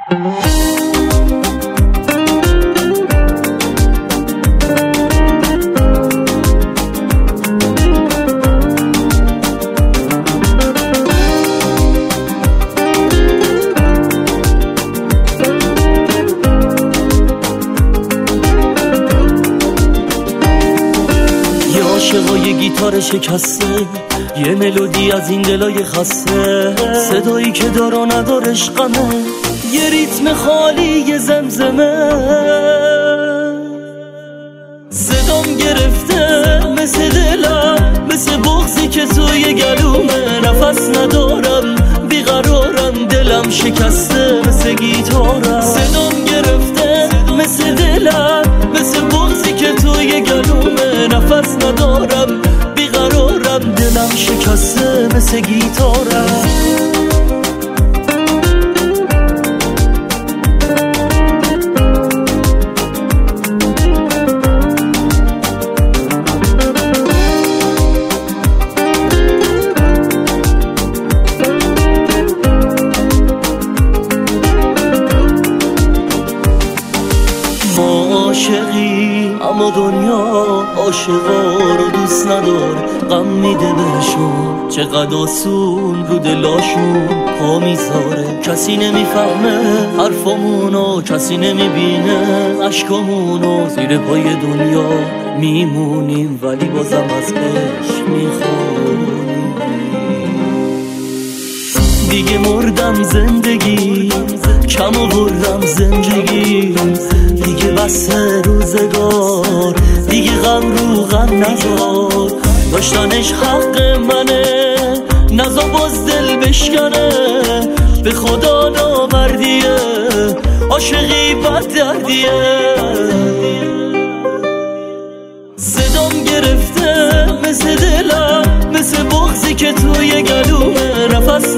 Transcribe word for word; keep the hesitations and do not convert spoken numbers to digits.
عاشقای گیتار شکسته، یه ملودی از این دلای خسته، صدایی که دار و ندارش غمه، یه ریتم خالی یه زمزمه. صدام گرفته مثل دلم، مثل بغضی که توی گلومه، نفس ندارم بیقرارم، دلم شکسته مثل گیتارم. صدام گرفته مثل دلم، مثل بغضی که توی گلومه، نفس ندارم بیقرارم، دلم شکسته مثل گیتارم. عاشقی اما دنیا عاشقا رو دوست ندار، غم میده بهشون، چقدر آسون رو دلاشون پا میذاره. کسی نمیفهمه حرفامونو، کسی نمیبینه عشقامونو، زیر پای دنیا میمونیم ولی بازم از عشق میخوانیم. دیگه مردم زندگی، کم آوردم زندگی، دیگه بسه روزگار، دیگه غم رو غم نذار، داشتنش حق منه، نزا باز دل بشکنه، به خدا نامردیه، عاشقی بد دردیه. صدام گرفته مثل دلم، مثل بغضی که توی گلومه، نفس